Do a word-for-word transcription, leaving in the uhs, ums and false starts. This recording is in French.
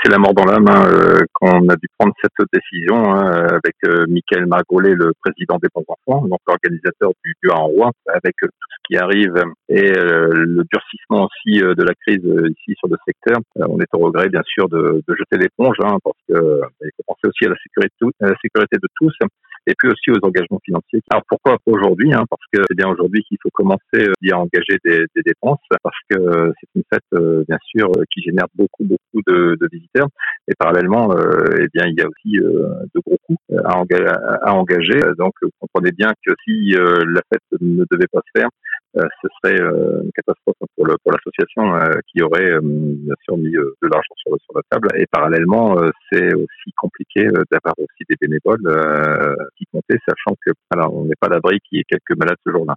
c'est la mort dans l'âme hein, euh, qu'on a dû prendre cette décision hein, avec euh, Michael Margollet, le président des Bons Enfants, donc l'organisateur du, du en roi, avec euh, tout ce qui arrive et euh, le durcissement aussi euh, de la crise euh, ici sur le secteur. Euh, on est au regret bien sûr de, de jeter l'éponge hein, parce que euh, il faut penser aussi à la sécurité, à la sécurité de tous et puis aussi aux engagements financiers. Alors pourquoi aujourd'hui hein, Parce que c'est bien aujourd'hui qu'il faut commencer euh, à engager des, des dépenses parce que euh, c'est une fête euh, bien sûr euh, qui génère beaucoup beaucoup de, de visiteurs et parallèlement euh, eh bien il y a aussi euh, de gros coûts à, enga- à engager. Donc vous comprenez bien que si euh, la fête ne devait pas se faire, euh, ce serait euh, une catastrophe pour, le, pour l'association euh, qui aurait euh, bien sûr mis euh, de l'argent sur, sur la table. Et parallèlement, euh, c'est aussi compliqué euh, d'avoir aussi des bénévoles euh, qui comptaient, sachant que alors on n'est pas à l'abri qu'il y ait quelques malades ce jour-là.